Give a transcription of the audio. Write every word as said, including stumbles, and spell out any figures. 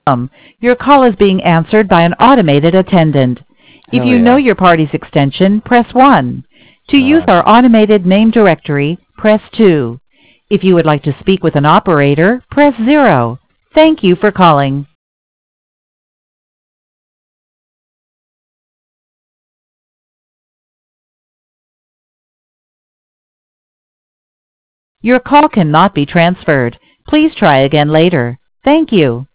Um, your call is being answered by an automated attendant. If Hell you know yeah. your party's extension, press one. To use God. our automated name directory, press two. If you would like to speak with an operator, press zero. Thank you for calling. Your call cannot be transferred. Please try again later. Thank you.